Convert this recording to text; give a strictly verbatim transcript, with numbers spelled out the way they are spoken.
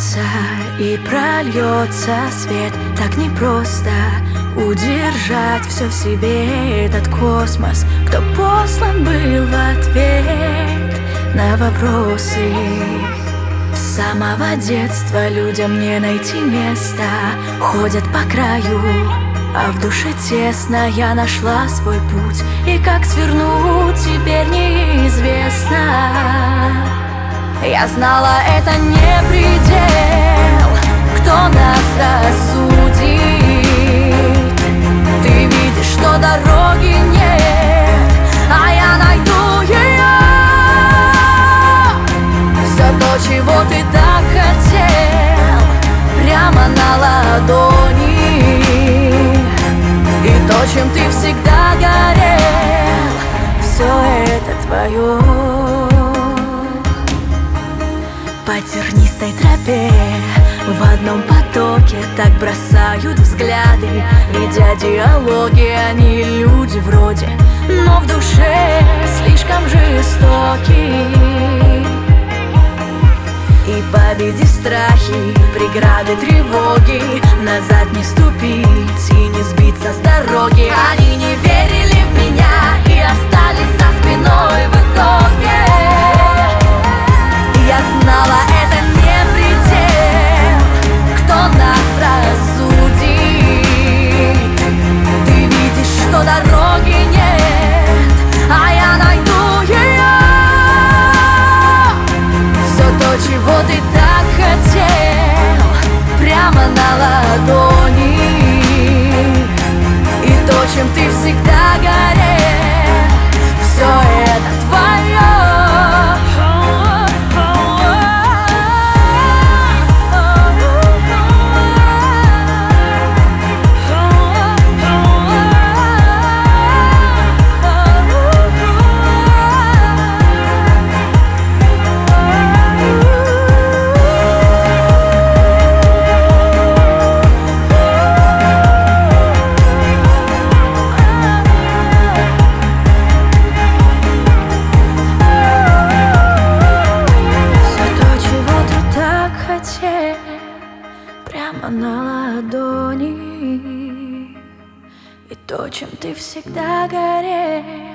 проснется и прольется свет. Так непросто удержать все в себе, этот космос, кто послан был в ответ на вопросы. С самого детства людям не найти места, ходят по краю, а в душе тесно. Я нашла свой путь, и как свернуть теперь неизвестно. Я знала, это не предел, кто нас рассудит. Ты видишь, что дороги нет, а я найду ее. Все то, чего ты так хотел, прямо на ладони. И то, чем ты всегда горел, все это твое. По тернистой тропе в одном потоке так бросают взгляды, ведя диалоги. Они люди вроде, но в душе слишком жестоки. И победи страхи, преграды, тревоги, назад не ступить и не сбиться с дороги. Они не верили в меня и остались за спиной в итоге. Я знала, это не предел, кто нас рассудит. Ты видишь, что дороги нет, а я найду ее. Все то, чего ты так хотел, прямо на ладони. И то, чем ты всегда горел, все это твое. Прямо на ладони. И то, чем ты всегда горел.